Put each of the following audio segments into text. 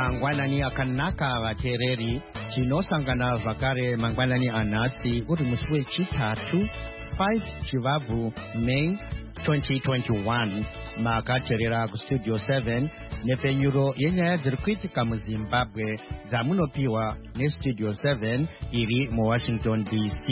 mangwanani akanaka vateereri, tinosangana zvakare mangwanani anhasi uri musi wechitatu 5 Chivabvu May 2021. Makateerera kustudio 7 nepfenyuro yenyaya dziri kuitika muZimbabwe dzamunopiwa nestudio 7 iri muWashington DC.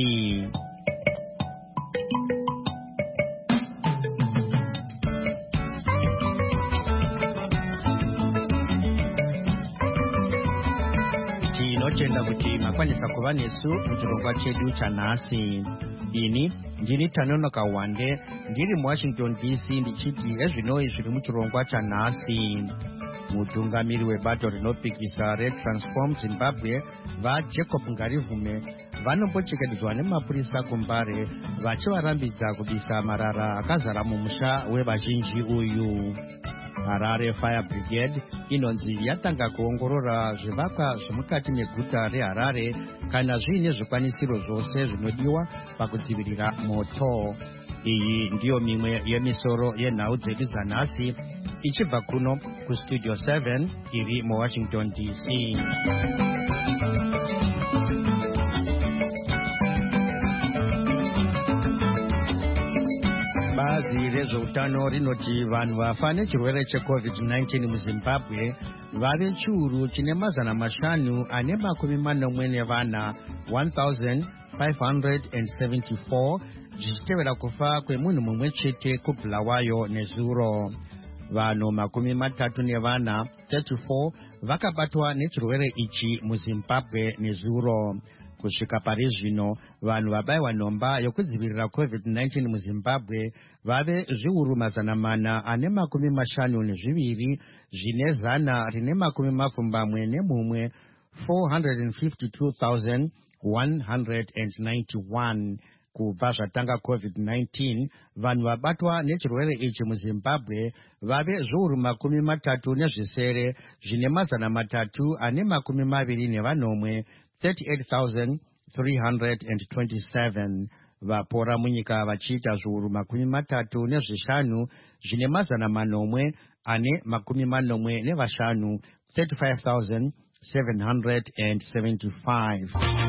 Tinotenda kuti makwanisa kuva nesu muchirongwa chedu chanhasi. Ini ndini Tanonoka Wande ndiri muWashington DC ndichiti ezvinoi zviri muchirongwa chanhasi. Mutungamiri webato rinopikisa reTransform Zimbabwe vaJacob Ngarivume vanombochekedzwa nemapurisa kuMbare vachivarambidza kubisa marara akazara mumusha wevazhinji uyu. Harare Fire Brigade inonzi yatanga kuongorora zvivakwa zvemukati meguta reHarare kana zviine zvikwanisiro zvose zvinodiwa pakudzivirira moto. Iyi ndiyo mimwe yemisoro yenhau dzedu dzanhasi ichibva kuno kustudio 7 iri muWashington DC. Bazi rezveutano rinoti vanhu vafa nechirwere cheCovid-19 muZimbabwe vave chiuru chine mazana mashanu ane makumi manomwe nevana 1574 zvichitevera kufa kwemunhu mumwe chete kuBulawayo nezuro. Vanhu makumi matatu nevana 34 vakabatwa nechirwere ichi muZimbabwe nezuro. Kusvika pari zvino vanhu vabayiwa nhomba yokudzivirira COVID-19 muZimbabwe vave zviuru mazana mana ane makumi mashanu nezviviri zvine zana rine makumi mapfumbamwe nemumwe 452,191. Kubva zvatanga COVID-19 vanhu vabatwa nechirwere ichi muZimbabwe vave zviuru makumi matatu nezvisere zvine mazana matatu ane makumi maviri nevanomwe 38,327. Vapora munyika vachiita zviuru makumi matatu nezvishanu zvine mazana manomwe ane makumi manomwe nevashanu 35,775.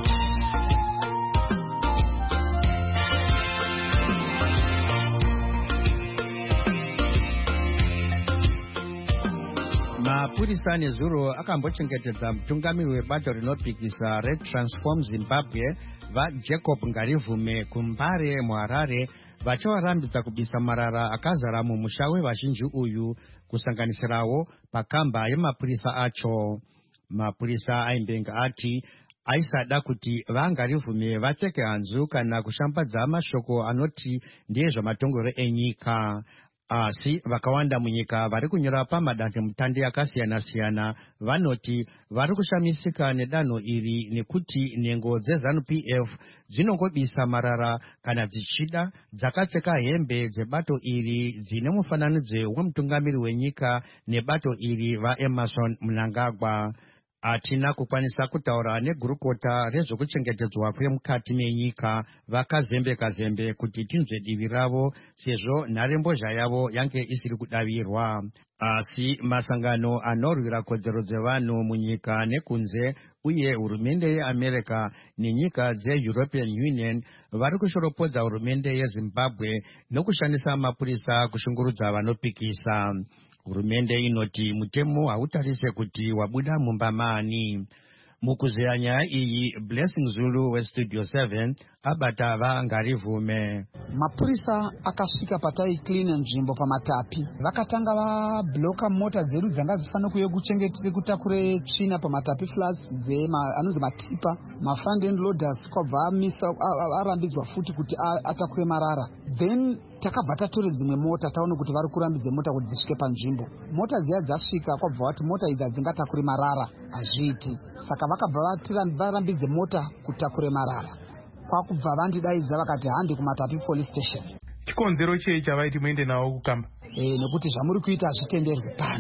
Mapurisa nezuro akambochengetedza mutungamiri webato rinopikisa reTransform Zimbabwe vaJacob Ngarivume kuMbare muHarare vachivarambidza kubisa marara akazara mumusha wevazhinji uyu kusanganisirawo pakamba yemapurisa acho. Mapurisa aimbenga ati aisada kuti vaNgarivume vapfeke hanzu kana kushambadza mashoko anoti ndeyezvamatongero enyika. Asi vakawanda munyika vari kunyora pamadandemutande akasiyana-siyana vanoti vari kushamisika nedanho iri nekuti nhengo dzeZANU-PF dzinongobisa marara kana dzichida dzakapfeka hembe dzebato iri dzine mufananidzo wemutungamiri wenyika nebato iri vaEmerson Mnangagwa. Hatina kukwanisa kutaura negurukota rezvekuchengetedzwa kwemukati menyika vakazembe kuti tinzwe divi ravo sezvo nharembozha yavo yange isiri kudavirwa. Asi masangano anorwira kodzero dzevanhu munyika nekunze uye hurumende yeAmerica nenyika dzeEuropean Union vari kushoropodza hurumende yeZimbabwe nokushandisa mapurisa kushungurudza vanopikisa. Hurumende inoti mutemo hautarise kuti wabuda mumba maani. Mukuzeya nyaya iyi Blessing Zulu westudio 7 abata vaNgarivume. Mapurisa akasvika pataiklina nzvimbo pamatapi vakatanga vabloka mota dzedu dzanga dzifana kuuya kutakure tsvina pamatapi flats anonzi matipa mafront end loaders kwabva arambidzwa futi kuti atakure marara. Then takabva tatora dzimwe mota taona kuti vari kurambidza mota kuti dzisvike panzvimbo. Mota dziya dzasvika kwabva vati mota idzi hadzingatakure marara hazviiti, saka vakabva varambidze mota kutakure marara. Kwakubva vandidaidza vakati handi kumatapi police station. Chikonzero chei chavaiti muende nawo kukamba? Nekuti zvamuri kuita hazvitenderwi pano.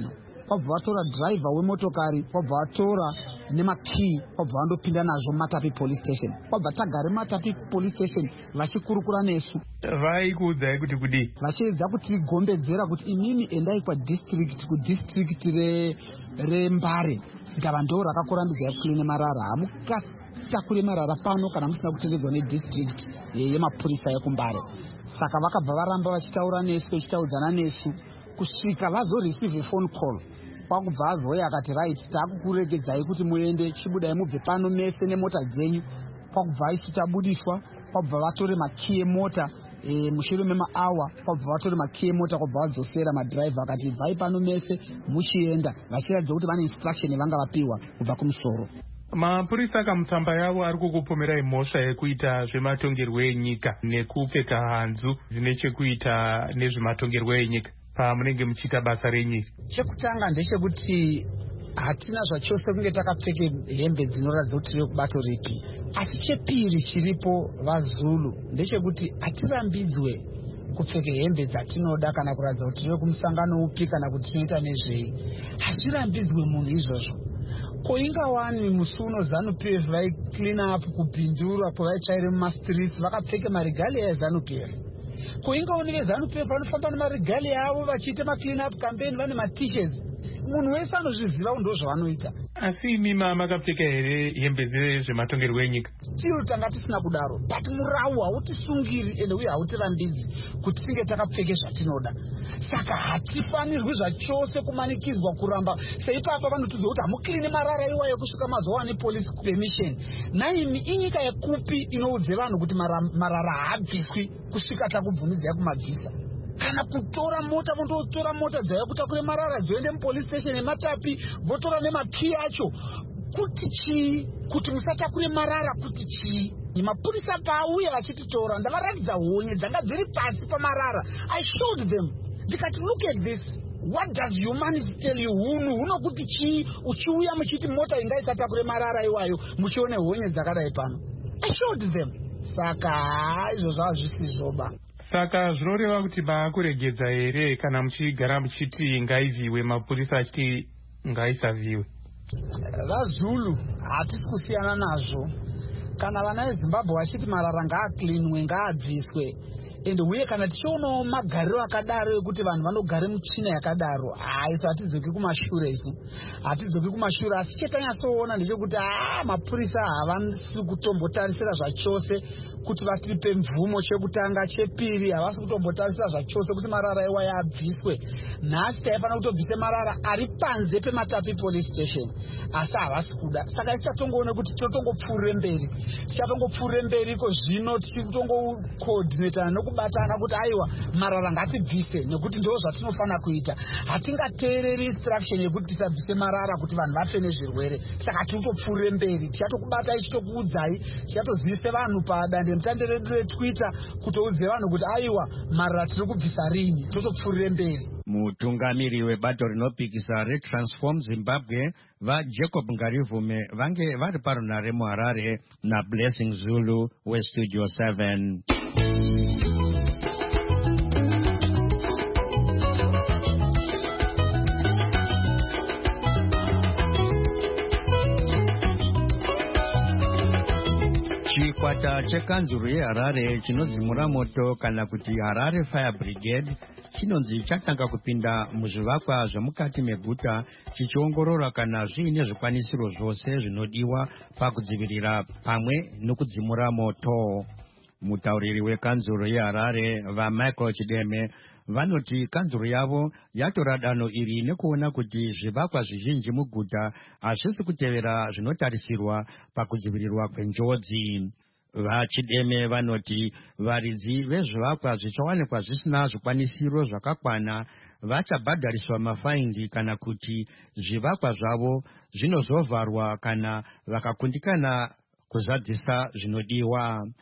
kwabva vatora dhiraivha wemotokari, kwabva vatora nemakii, kwabva vandopinda nazvo Matapi police station. Kwabva tagare Matapi police station vachikurukura nesu. Vaikuudzai kuti kudii? Vachiedza kutigombedzera kuti inini endai kudistrict reMbare. Ndikava ndo rakakurambidzai kuclean marara. Hamukatakure marara pano kana musina kutendedzwa nedistrict yemapurisa yekuMbare. Saka vakabva varamba vachitaura nesu, vachitaudzana nesu kusvika vazoreceive phone call. Kwakubva azouya akati right, takukuregedzai kuti muende, chibudai mubve pano mese nemota dzenyu. Kwakubva isu tabudiswa, kwabva vatore makii emota. Mushure memaawa kwabva vatore makii emota, kwabva vadzosera madhiraivha akati bvai pano mese muchienda, vachiratidza kuti vane instruction yavanga vapiwa kubva kumusoro. Mapurisa akamutsamba yavo ari kukupomerai mhosva yekuita zvematongerwo enyika nekupfeka hanzu dzine chekuita nezvematongerwo enyika pamunenge muchiita basa renyika. Chekutanga ndechekuti hatina zvachose kunge takapfeke hembe dzinoratidza kuti tiri kubato ripi. Asi chepiri chiripo vaZulu ndechekuti hatirambidzwe kupfeke hembe dzatinoda kana kuratidza kuti tiri kumusangano upi kana kuti tinoita nezvei. Hazvirambidzwe munhu izvozvo. Koinga wani musi uno ZANU-PF vai clean up kupindura kwavaitsvaire mumastreets vakapfeke marigalia eZANU-PF. Koinga wani veZANU-PF vanofamba nemarigalia avo vachiita maclean up campaign vane t-shirts. Munhu wese anozviziva ndo zvavanoita. Asi imi makapfeka here hembe dzezvematongerwo enyika? Tiri tanga tisina kudaro, but murawu hautisungiri ende uye hautirambidzi kuti tinge takapfeke zvatinoda. Saka hatifanirwi zvachose kumanikidzwa kuramba seipapa vanotudza kuti hamukline marara iwayo kusvika mazowane police permission. Naimi inyika yekupi inoudze vanhu kuti marara haabviswi kusvika takubvumidzai kumabvisa? Kana kutora mota, vondotora mota dzaya kutakure marara dzoende mupolice station yeMatapi, votora nemakii acho. Kuti chii? Kuti musatakure marara kuti chii? Mapurisa paauya vachititora ndavaratidza honye dzanga dziri pasi pamarara. I showed them. Ndikati look at this. What does humanity tell you? Huno kuti chii? Uchiuya muchiti mota ingaitatakure marara iwayo muchione honye dzakadai pano. I showed them. Saka izvozvo hazvisizvoba. Saka zvinoreva kuti maakuregedza here kana muchigara muchiti ngaivhiwe, mapurisa achiti ngaisavhiwe? VaZulu hatisi kusiyana nazvo. Kana vana veZimbabwe vachiti marara ngaaklinwe, ngaabviswe, ende uye kana tichionawo magariro akadaro ekuti vanhu vanogare mutsvina yakadaro, isu hatidzoki kumashure isu. Hatidzoki kumashure, asi chetanyatsoona ndechekuti mapurisa havasi kutombotarisira zvachose kuti vatipe mvumo. Chekutanga, chepiri havasi kutombotarisira zvachose kuti marara iwayo abviswe. Nhasi taifanira kutobvise marara ari panze peMatapi police station, asi havasi kuda. Saka isichatongoone kuti tinotongopfuurire mberi, tichatongopfuurire mberi iko zvino tichitongocoordinatana nokubatana kuti aiwa marara ngatibvise nekuti ndo zvatinofana kuita. Hatingateereri instruction yekuti tisabvise marara kuti vanhu vafe nezvirwere. Saka tinotopfuurire mberi, tichatokubatai, tichitokuudzai, tichatozivise vanhu padande mutande redu reTwitter kutoudze vanhu kuti aiwa marara tiri kubvisa rini, totopfuurire mberi. Mutungamiri webato rinopikisa reTransform Zimbabwe vaJacob Ngarivume vange vari parunare muHarare naBlessing Zulu weStudio 7. Chikwata chekanzuru yeHarare chinodzimura moto kana kuti Harare Fire Brigade chinonzi chatanga kupinda muzvivakwa zvemukati meguta chichiongorora kana zviine zvikwanisiro zvose zvinodiwa pakudzivirira pamwe nokudzimura moto. Mutauriri wekanzuru yeHarare vaMichael Chideme vanoti kanzuru yavo yatora danho iri nekuona kuti zvivakwa zvizhinji muguta hazvisi kutevera zvinotarisirwa pakudzivirirwa kwenjodzi. VaChideme vanoti varidzi vezvivakwa zvichawanikwa zvisina zvikwanisiro zvakakwana vachabhadhariswa mafaindi kana kuti zvivakwa zvavo zvinozovharwa kana vakakundikana kuzadzisa zvinodiwa.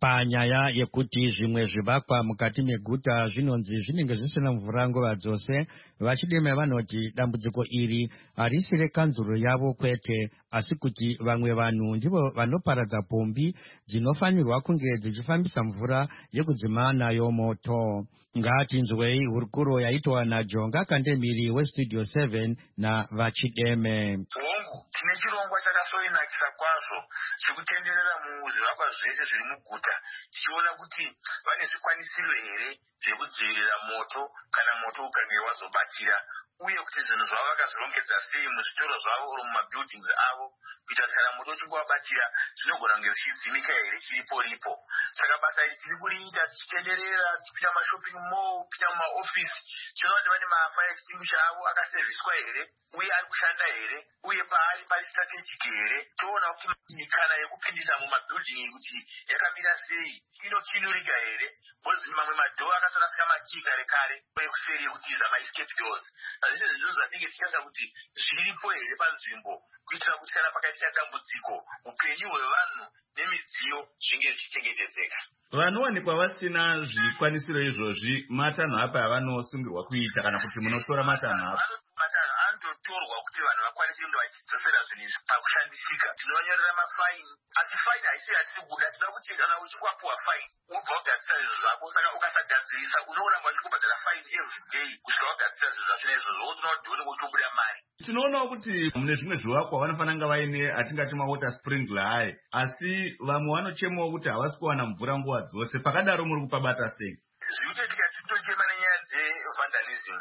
Panyaya yekuti zvimwe zvivakwa mukati meguta zvinonzi zvinenge zvisina mvura nguva dzose, vachideme vanoti dambudziko iri harisi rekanzuro yavo kwete, asi kuti vamwe vanhu ndivo vanoparadza pombi dzinofanirwa kunge dzichifambisa mvura yekudzima nayo moto. Ngatinzwei hurukuro yaitwa naJonga Kandemiri weStudio 7 navachideme. Hongu, tine chirongwa chakasoinakisa kwazvo chekutenderera muzvivakwa zvese zviri muguta, tichiona kuti vane zvikwanisiro here zvekudzivirira moto kana moto ukange wazobatira, uye kuti zvinhu zvavo vakazvirongedza sei muzvitoro zvavo uri mumabuildings avo, kuita kana moto uchinge wabatira zvinogona kunge zvichidzimika here chiripo. Saka basa iri tiri kuriita tichitenderera, tichipinda mashopping mall, kupinda mumaofisi, tinoona kuti vane mafire extinguisher avo akaserviswa here uye ari kushanda here, uye paari pari strategic here. Toona kuti mikana yekupindisa mumabuilding kuti yakamira sei, inokinurika here, bozi mamwe madhoo akatorasika makii kare ekuseri ekutiza maescape doors. Zvese zvinhu zvatinenge tichiona kuti zviripo here panzvimbo, kuitira kuti kana pakaitika dambudziko upenyu hwevanhu nemidziyo zvinge zvichichengetedzeka. Vanowanikwa vasina zvikwanisiro izvozvi, matanho apa avanosungirwa kuita kana kuti munotora matanho apa? Matanho anotorwa kuti vanhu vakwanise kuenda vachidzosera zvinhu izvi pakushandisika. Tinovanyorera mafaini, asi faini haisi yatiri kuda. Tinoda kuti kana uchinge wapiwa faini ubva wagadzira zvinhu zvako, saka ukasagadzirisa unooramba uchikubhadhara faini every day kusvika wagadzira zvinhu zvacho naizvozvo, unoona kuti unenge uchibuda mari. Tinoonawo kuti mune zvimwe zvivakwa vanofanira kunge vaine atingati mawater sprinkler aya, asi vamwe vanochemawo kuti havasi kuwana mvura nguva dzose. Pakadaro muri kupabata sei? Zvirikuitika tinochema nenyaya dzevandalism.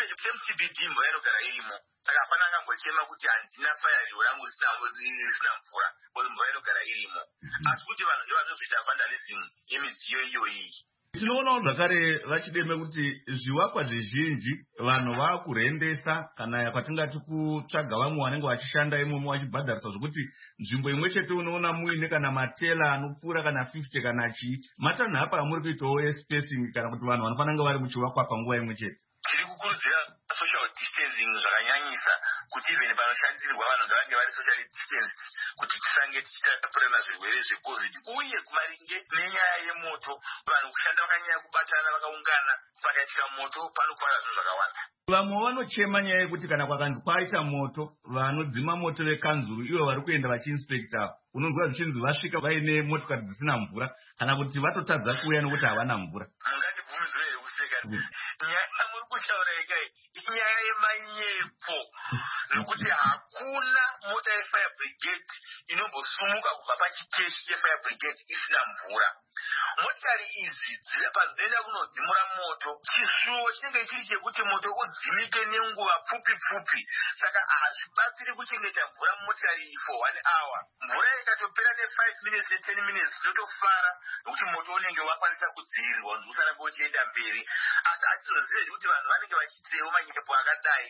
MCBD mvura inogara irimo, saka hapana angangochema kuti handina fayariwo rangu risina mvura, uye mvura inogara irimo. Asi kuti vanhu ndivo vanozoita vandalism yemidziyo iyoyi. Tinoonawo zvakare vachideme kuti zvivakwa zvizhinji vanhu vakurendesa, kana kwatingati kutsvaga vamwe vanenge vachishanda imomo vachibhadharisa, zvokuti nzvimbo imwe chete unoona muine kana matela anopfuura kana 50 kana chii. Matanho apa amuri kuitawo espacing kana kuti vanhu vanofanira kunge vari muchivakwa panguva imwe chete? Tiri kukurudzira social distancing zvakanyanyisa, kuti even panoshandirwa vanhu ngavange vari socially distanced, kuti tisange tichitapurana zvirwere zvecovid. Uye kumaringe nenyaya yemoto, vanhu kushanda vakanyanya kubatana vakaungana, pakaitika moto panopara zvinhu zvakawanda. Vamwe vanochema nyaya yekuti kana kwakanzi kwaita moto, vanodzima moto vekanzuru ivo vari kuenda vachiinspekta, unonzwa zvichinzi vasvika vaine motokari dzisina mvura, kana kuti vatotadza kuuya nokuti havana mvura. Mungandibvumidzire here kuseka nyaya yamuri kutaura ikai inyaya yemanyepo, nokuti hakuna mota yefire brigade inombosumuka kubva pachiteshi chefire brigade isina mvura. Motikari idzi padzinoenda kunodzimura moto, chisuwo chinenge chiri chekuti moto udzimike nenguva pfupi. Saka hazvibatsiri kuchengeta mvura mumotikari iyi for 1 hour. Mvura ikatopera ne5 minutes ne10 minutes tinotofara, nokuti moto unenge wakwanisa kudzivirirwa kuti usarambe uchienda mberi. Asi hatinozive kuti vanhu vanenge vachitewo manyepo akadai.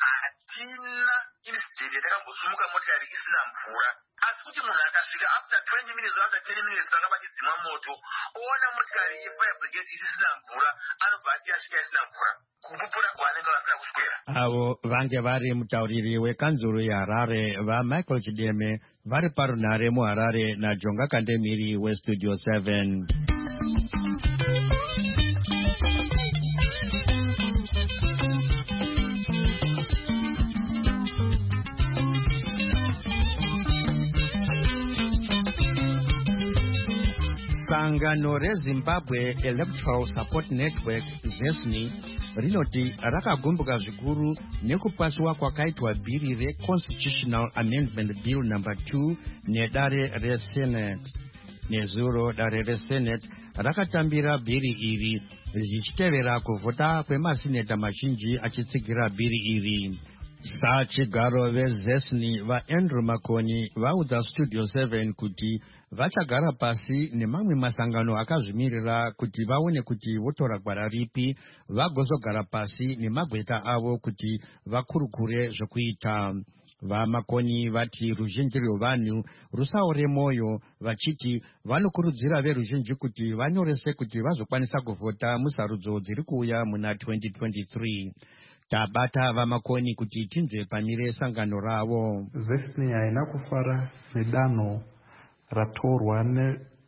Hatina incident yatakambosumuka motikari isina mvura. Asi kuti munhu akasvika after 20 minutes after 10 minutes vanga vachidzima moto, oona motikari yefire brigade isisina mvura, anobva ati asvika isina mvura, kupupura kwavanenge vasina kuswera. Avo vange vari mutauriri wekanzuru yeHarare vaMichael Chideme vari parunhare muHarare naJonga Kandemiri weStudio 7. Sangano reZimbabwe Electoral Support Network ZESNI rinoti rakagumbuka zvikuru nekupasiwa kwakaitwa bhiri reConstitutional Amendment Bill No. 2 nedare reSenate. Nezuro dare reSenate rakatambira bhiri iri zvichitevera kuvhota kwemasineta mazhinji achitsigira bhiri iri. Sachigaro veZESNI vaAndrew Makoni vaudza Studio 7 kuti vachagara pasi nemamwe masangano akazvimirira kuti vaone kuti votora gwara ripi, vagozogara pasi nemagweta avo kuti vakurukure zvekuita. VaMakoni vati ruzhinji rwevanhu rusaore mwoyo, vachiti vanokurudzira veruzhinji kuti vanyorese kuti vazokwanisa kuvhota musarudzo dziri kuuya muna 2023. Tabata VaMakoni kuti tinzwe pamire sangano ravo. ZESNI haina kufara nedanho ratorwa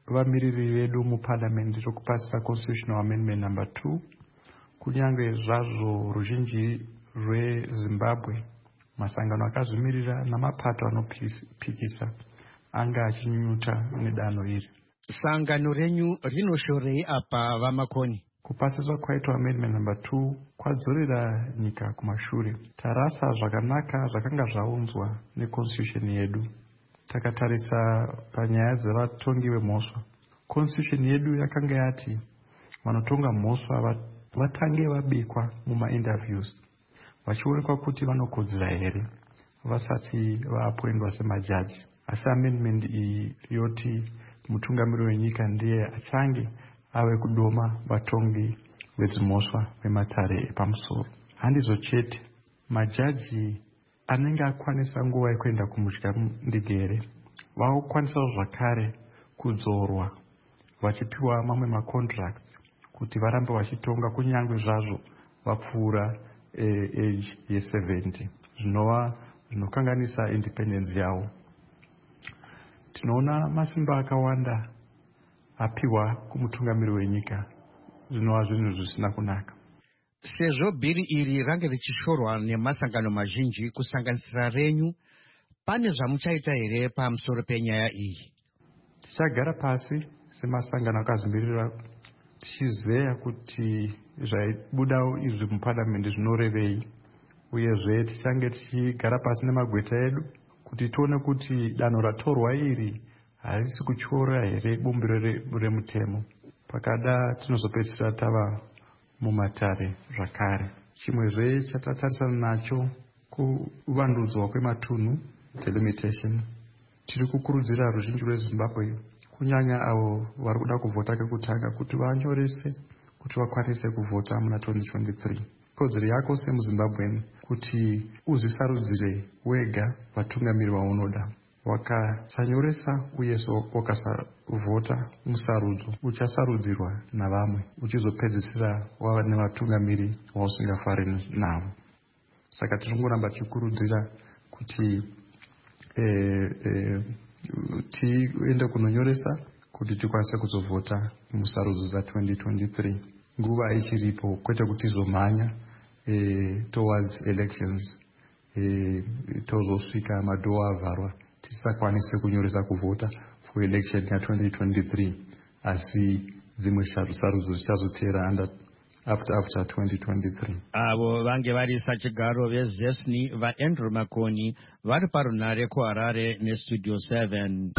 vamiriri vedu muparliament rokupasisa constitutional amendment number 2 kunyange zvazvo ruzhinji rwezimbabwe masangano akazvimirira namapato anopikisa anga achinyunyuta nedanho iri. Sangano renyu rinoshorei apa vamakoni? Kupasiswa kwaitwa amendment number 2 kwadzorera nyika kumashure. Tarasa zvakanaka zvakanga zvaunzwa neconstitution yedu. Takatarisa panyaya dzavatongi vemhosva. Constitution yedu yakanga yati vanotonga mhosva vatange vabikwa mumainterviews vachionekwa kuti vanokodzera here vasati vaapoindwa semajaji. Asi amendment iyi yoti mutungamiri wenyika ndiye achange ave kudoma vatongi vezimhosva vematare epamusoro. Handizvo chete, majaji anenge akwanisa nguva yekuenda kumudya ndigere vakukwanisawo zvakare kudzorwa vachipiwa mamwe macontracts kuti varambe vachitonga kunyange zvazvo vapfuura age ye70 zvinokanganisa independence yavo. Tinoona masimba akawanda apiwa kumutungamiri wenyika zvinova zvinhu zvisina kunaka. Sezvo bhiri iri range richishorwa nemasangano mazhinji kusanganisira renyu, pane zvamuchaita here pamusoro penyaya iyi? Tichagara pasi semasangano akazvimirira tichizeya kuti zvaibuda izvi muparliament zvinorevei, uyezve tichange tichigara pasi nemagweta edu kuti tione kuti danho ratorwa iri harisi kutyora here bumbiro remutemo. Pakada tinozopedzisira tava mumatare zvakare. Chimwezve chatatarisana nacho kuvandudzwa kwematunhu, delimitation. Tiri kukurudzira ruzhinji rweZimbabwe kunyanya avo vari kuda kuvhota kekutanga kuti vanyorese kuti vakwanise kuvhota muna 2023. Kodzero yako semuZimbabwe kuti uzvisarudzire wega vatungamiri vaunoda. Wakasanyoresa uyezve wakasavhota musarudzo uchasarudzirwa navamwe uchizopedzisira wava nevatungamiri vausingafari navo. Saka tinongoramba tichikurudzira kuti tiende kunonyoresa kuti tikwanise kuzovhota musarudzo za 2023. Nguva ichiripo, kwete kuti tizomhanya towards elections tozosvika madhoo avharwa tisakwanise kunyoresa kuvhota for election ya 2023, asi dzimwe sarudzo zichazotera after 2023. Avo vange vari sachigaro vezesni vaAndrew Makoni vari parunare kuHarare nestudio 7.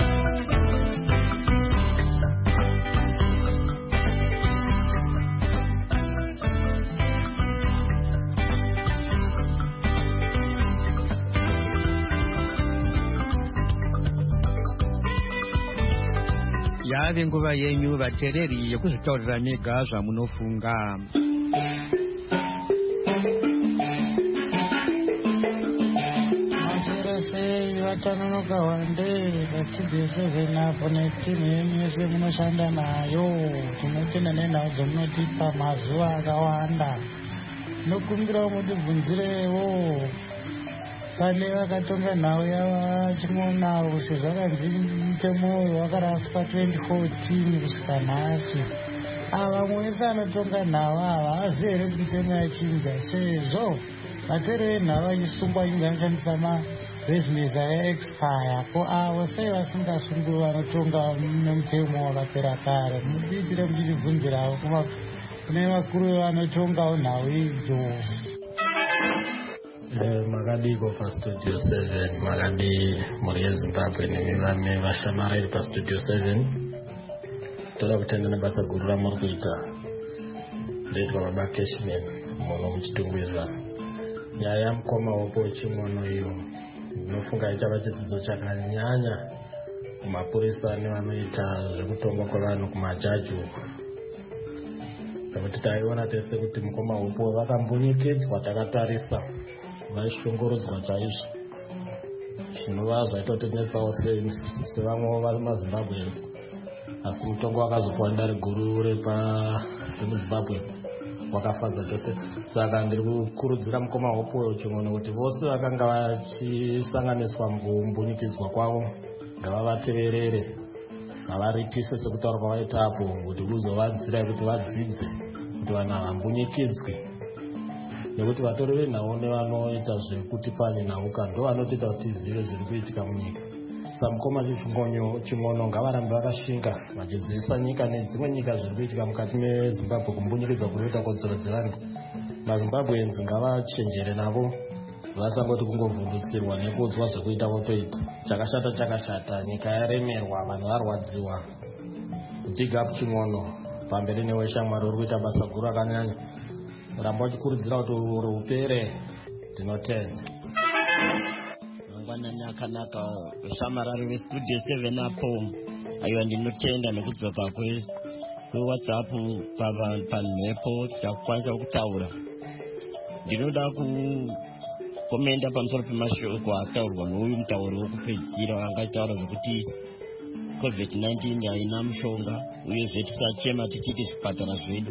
Yave nguva yenyu vatereri yekuzvitaurira mega zvamunofunga. Vatanonoka wande vastudio 7 apo netimu yenyu yese munoshanda nayo. Tinotenda nenhau dzamunotipa mazuva akawanda. Tinokumbirawo mutibvunzirewo pane vakatonga nhau yavachimonawo sezvakanzi mutemo wakaraswa 2014 kusvika nhasi. Ava mwese anotonga nhau ava haazivi here kuti mutemo yachinja, sezvo matere enhau achisungwa achinge anoshandisa maresumes ayaexpire. Ko avo sei vasingasunguri vanotonga nemutemo wakapera kare? Mudiitire muchitibvunzirawo kune vakuru vanotongawo nhau idzo. Makadiko pastudio 7, makadi mhuri yeZimbabwe nevane vashamariri pastudio 7. Toda kutenda nebasa guru ramuri kuita. Ndoitwa baba Cashman muno muchitungwiza. Nyaya yamukoma wopo chimono iyo ndinofunga ichava chidzidzo chakanyanya kumapurisa nevanoita zvekutonga kwevanhu kumajaji uko. Nekuti taiona tese kuti mukoma wopo vakambonyekedzwa takatarisa vaishungurudzwa chaizvo. Zvinova zvaitotinetsawo sevamwewo vari maZimbabwe, asi mutongo wakazopuwa ndare guru remuZimbabwe wakafadza chose. Saka ndiri kukurudzira mukoma wopo chimono kuti vose vakanga vachisanganiswa mukumbunyikidzwa kwavo ngavavateverere havaripise sekutaura kwavaita apo kuti kuzovadzira kuti vadzidze kuti vanhu havambunyikidzwi, nekuti vatori venhau nevanoita zvekuti pane nhauka ndo vanotoita kuti tizive zviri kuitika munyika. Samukoma Ching'ono ngavarambe vakashinga vachizivisa nyika nedzimwe nyika zviri kuitika mukati meZimbabwe kumbunyikidzwa kunoita kodzero dzevanhu. MaZimbabweans ngavachenjere navo, vasangoti kungovhundutsirwa nekuudzwa zvekuita votoita. Chakashata, nyika yaremerwa, vanhu varwadziwa. Big up Ching'ono, pamberi neweshamwari uri kuita basa guru rakanyanya. Ramba uchikurudzira kuti upere, tinotenda. Mangwanani akanaka, shamarari vestudio 7 apo. Aiwa ndinotenda nekudzoka kweWhatsApp panhepo takukwanisa kutaura. Ndinoda kukomenda pamusoro pemashoko ataurwa nouyu mutauri wokupedzisira angataura zvokuti COVID-19 haina mushonga uyezve tisachema tichiti zvipatara zvedu.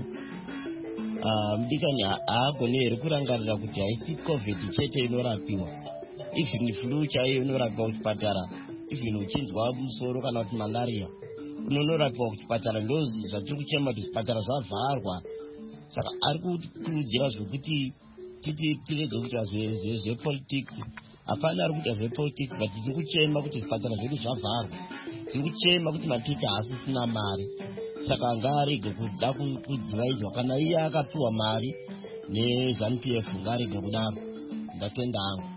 Mudikani haagoni here kurangarira kuti haisi COVID chete inorapiwa, even flu chaiyo inorapiwa kuchipatara, even uchinzwa musoro kana kuti malaria unonorapiwa kuchipatara. Ndozi zvatiri kuchema kuti zvipatara zvavharwa. Saka ari kukurudzira zvokuti tirege kuita zvepolitics. Hapana ari kuita zvepolitics, but tiri kuchema kuti zvipatara zvedu zvavharwa. Tiri kuchema kuti matita haasisina mari. Saka ngaarege kuda kudzivaidzwa. Kana iye akapiwa mari neZANU-PF ngaarege kudaro. Ndatenda hangu.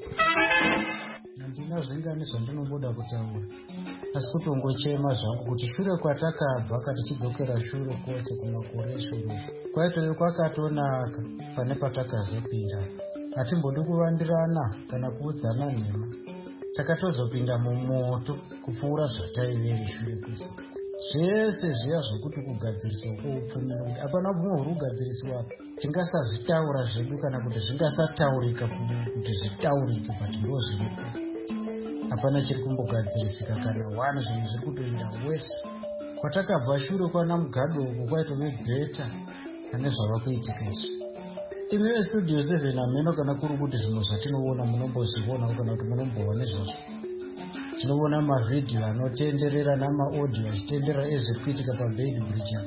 Handina zvingani zvandinoboda kutaura, asi kutongochema zvangu kuti shure kwatakabva katichidzokera shure kwose kumakore shure kwaitove kwakatonaka pane patakazopinda. Hatimbodi kuvandirana kana kuudzana nhema. Takatozopinda mumoto kupfuura zvataiveri shure kwese. Zvese zviya zvokuti kugadziriswa kwoupfumira kuti hapana bvumwe huri kugadziriswa tingasazvitaura zvedu kana kuti zvingasataurika kuti zvitaurike, but ndo zviripo. Hapana chiri kumbogadzirisika kana wani, zvinhu zviri kutoenda wese. Kwatakabva shure kwana Mugado uko kwaitove bheta pane zvava kuitika izvi. Imi vestudio 7 ameno kana kuri kuti zvinhu zvatinoona munombozviona kana kuti munomboona izvozvo. Tinoona mavhidhiyo anotenderera namaaudio achitenderera ezviri kuitika paBeitbridge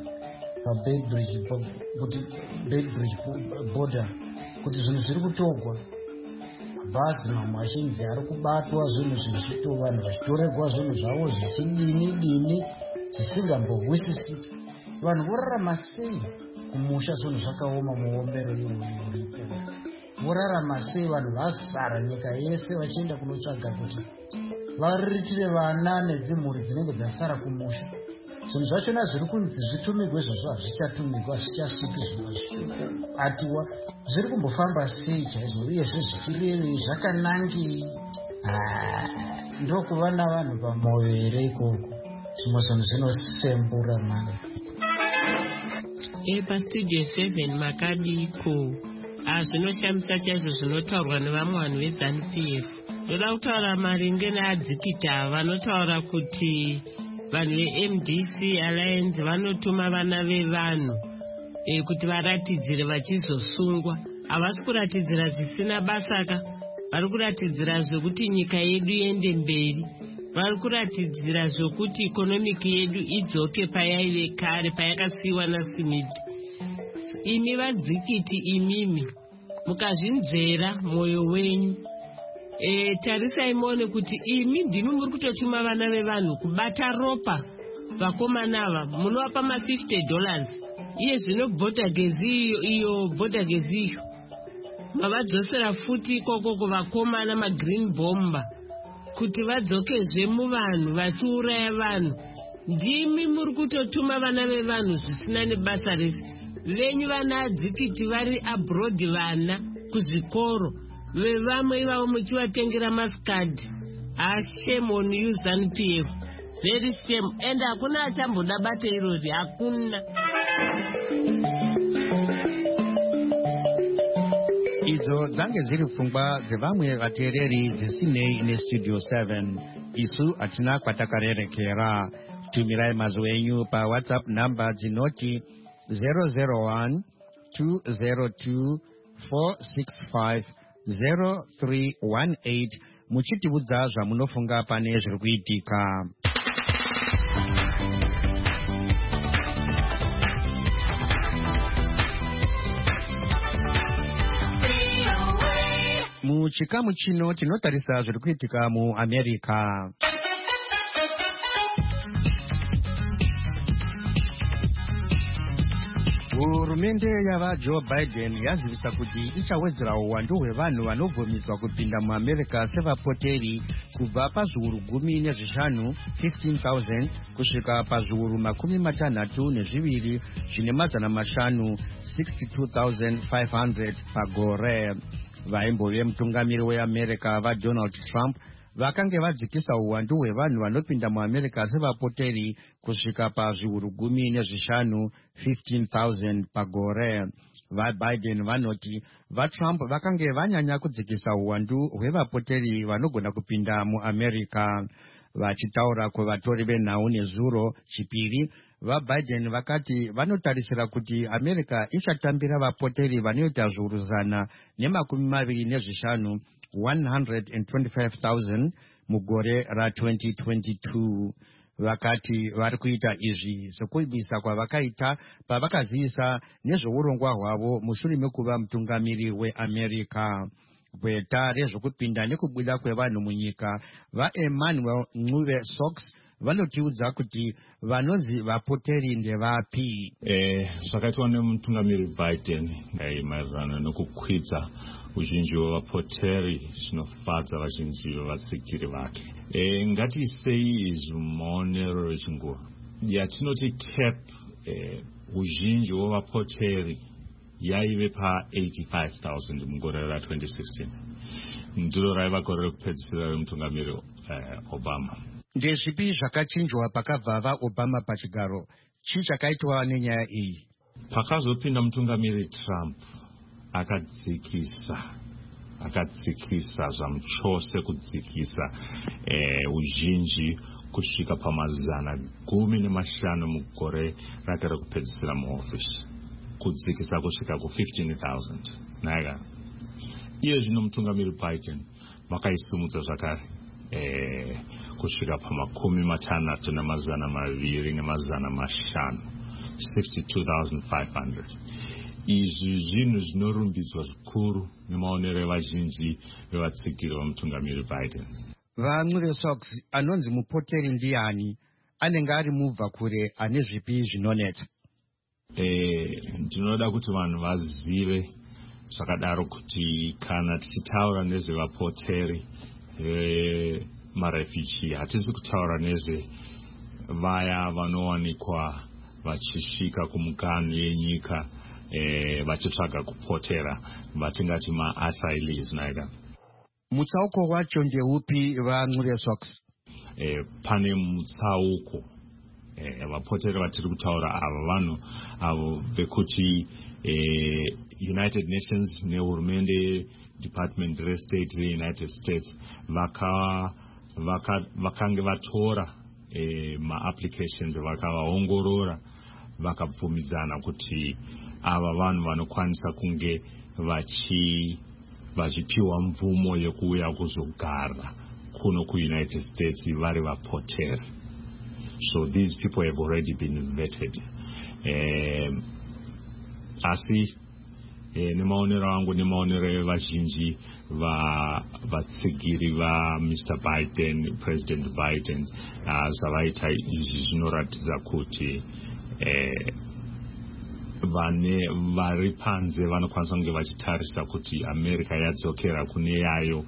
border, kuti zvinhu zviri kutogwa, mabhazi mamachinzi ari kubatwa, zvinhu vanhu vachitorerwa zvinhu zvavo zvichidini zvisingambobwisisiki. Vanhu vorarama sei kumusha zvinhu zvakaoma muombero uripo? Vorarama sei vanhu vazara nyika yese vachienda kunotsvaga kuti variritire vana nedzimhuri dzinenge dzasara kumusha? Zvinhu zvachona zviri kunzi zvitumigwe zvazvo hazvichatumigwa, hazvichasviki zvinoatiwa. Zviri kumbofamba sei chaizvo, uyezve zvichirevei, zvakanangei? Ndokuva navanhu pamwoyo here ikoko? Zvimwe zvinhu zvinosembura mani. Pastudio 7 makadiko zvinoshamisa chaizvo zvinotaurwa nevamwe vanhu veZANU-PF. Ndoda kutaura maringe neadzikita vanotaura kuti vanhu veMDC Alliance vanotuma vana vevanhu kuti varatidzire vachizosungwa. Havasi kuratidzira zvisina basaka, vari kuratidzira zvokuti nyika yedu iende mberi, vari kuratidzira zvokuti ikonomiki yedu idzoke payaive kare, payakasiyiwa naSmith. Imi vadzikiti, imimi mukazvinzvera mwoyo wenyu, tarisai muone kuti imi ndimi muri kutotuma vana vevanhu kubata ropa vakomanava, munovapa $50. Iye zvino bhodhagezi iyo mavadzosera futi ikoko kuvakomana magreen bomba kuti vadzokezve muvanhu vachiuraya vanhu. Ndimi muri kutotuma vana vevanhu zvisina nebasa rese. Venyu vana adzikiti vari abroad, vana kuzvikoro, vevamwe ivavo muchivatengera maskadhi. Shame on you ZANU-PF, very shame. And hakuna achamboda bata irori, hakuna. Idzo dzange dziri pfungwa dzevamwe vateereri dzisinei neStudio 7. Isu hatina kwatakarerekera. Tumirai mazwi enyu paWhatsApp namba dzinoti 001 202 465 0318 muchitiudza zvamunofunga pane zviri kuitika. muchikamu chino tinotarisa zviri kuitika muAmerica. Hurumende yavaJoe Biden yazivisa kuti ichawedzera uwandu hwevanhu vanobvumidzwa kupinda muAmerica sevapoteri kubva pazviuru 15 15,000 kusvika pazviuru 62 zvine mazana mashanu 62,500 pagore. Vaimbove mutungamiri weAmerica vaDonald Trump vakange vadzikisa uwandu hwevanhu vanopinda muAmerica sevapoteri kusvika pazviuru 15 15,000 pagore. VaBiden vanoti vaTrump vakange vanyanya kudzikisa uwandu hwevapoteri vanogona kupinda muAmerica. Vachitaura kuvatori venhau nezuro chipiri, vaBiden vakati vanotarisira kuti America ichatambira vapoteri vanoita zviuru 125 125,000 mugore ra2022. Vakati vari kuita izvi sekuibisa kwavakaita pavakazivisa nezveurongwa hwavo mushure mekuva mutungamiri weAmerica. Gweta rezvokupinda nekubuda kwevanhu munyika vaEmmanuel Ncube Sox vanotiudza kuti vanonzi vapoteri ndevapi. Zvakaitwa nemutungamiri Biden maererano nokukwidza uzhinji hwevapoteri zvinofadza vazhinji vevatsigiri vake. Ngatiisei izvi mumaonero echinguva yatinoti cap. Uzhinji hwevapoteri yaive pa85,000 mugore ra2016. Ndiro raiva gore rekupedzisira remutungamiri Obama. Ndezvipi zvakachinjwa pakabva vaObama pachigaro? Chii chakaitwa nenyaya iyi? Pakazopinda mutungamiri Trump akadzikisa zvamuchose kudzikisa uzhinji kusvika pamazana 15 mugore rake rekupedzisira muofisi, kudzikisa kusvika ku15,000 naika. Iye zvino mutungamiri Biden vakaisimudza zvakare kusvika pa2,205 62,500. Izvi zvinhu zvinorumbidzwa zvikuru nemaonero evazhinji vevatsigiri vamutungamiri Biden. Vancube Sox anonzi mupoteri ndiani? Anenge ari mubva kure ane zvipi zvinonetsa? Ndinoda kuti vanhu vazive zvakadaro kuti kana tichitaura nezvevapoteri marefugee hatisi kutaura nezve vaya vanowanikwa vachisvika kumukanu yenyika vachitsvaga kupotera vatingati ma-asylees naika. Mutsauko wacho ndeupi vaNcube Sox? Pane mutsauko. Vapoteri vatiri kutaura ava vanhu avo vekuti United Nations nehurumende Department reState reUnited States vakange vatora ma-applications vakavaongorora vakabvumidzana kuti ava vanhu vanokwanisa kunge vachipiwa mvumo yekuuya kuzogara kuno kuUnited States vari vapoteri. So these people have already been vetted. Asi nemaonero angu nemaonero evazhinji vatsigiri vaMr. Biden, President Biden, zvavaita izvi zvinoratidza kuti vari panze vanokwanisa kunge vachitarisa kuti America yadzokera kune yayo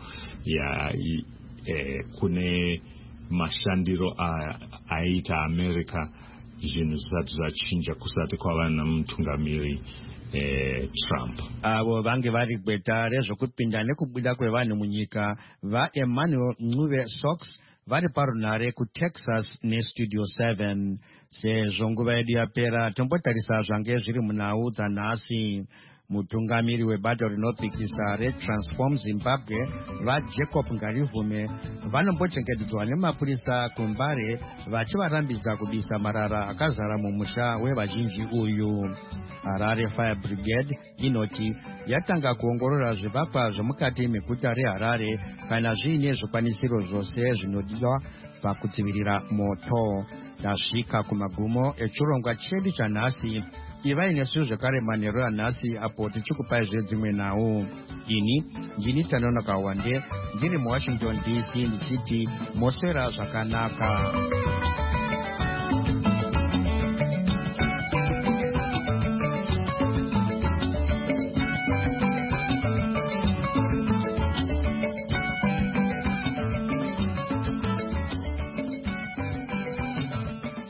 kune mashandiro aita America zvinhu zvisati zvachinja kusati kwava nemutungamiri Trump. Avo vange vari gweta rezvokupinda nekubuda kwevanhu munyika vaEmmanuel Ncube Sox vari parunhare kuTexas neStudio 7. Sezvo nguva yedu yapera tombotarisa zvange zviri munhau dzanhasi. Mutungamiri webato rinopikisa reTransform Zimbabwe vaJacob Ngarivume vanombochengetedzwa nemapurisa kuMbare vachivarambidza kubisa marara akazara mumusha wevazhinji uyu. Harare Fire Brigade inoti yatanga kuongorora zvivakwa zvemukati meguta reHarare kana zviine zvikwanisiro zvose zvinodiwa pakudzivirira moto. Tasvika kumagumo echirongwa chedu chanhasi. Ivai nesu zvekare manheru anhasi apo tichikupai dzimwe nhau. ini ndini Tanonoka Wande ndiri muWashington DC ndichiti moswera zvakanaka.